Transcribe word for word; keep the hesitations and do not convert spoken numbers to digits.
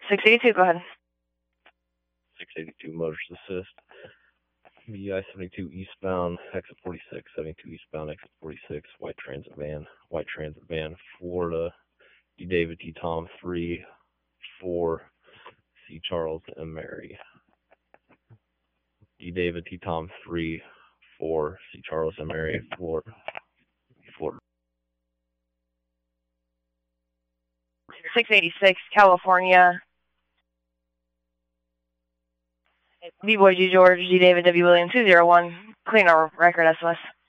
six eighty-two, go ahead. six eighty-two, motors assist. B I seventy-two eastbound, exit forty-six, seventy-two eastbound, exit forty-six, white transit van, white transit van, Florida, D. David T. Tom three, four, C. Charles M. Mary. D. David T. Tom three, four, C. Charles M. Mary, Florida. Florida. six eighty-six, California. B-Boy G. George, G. David W. William two zero one. Clean our record, S O S.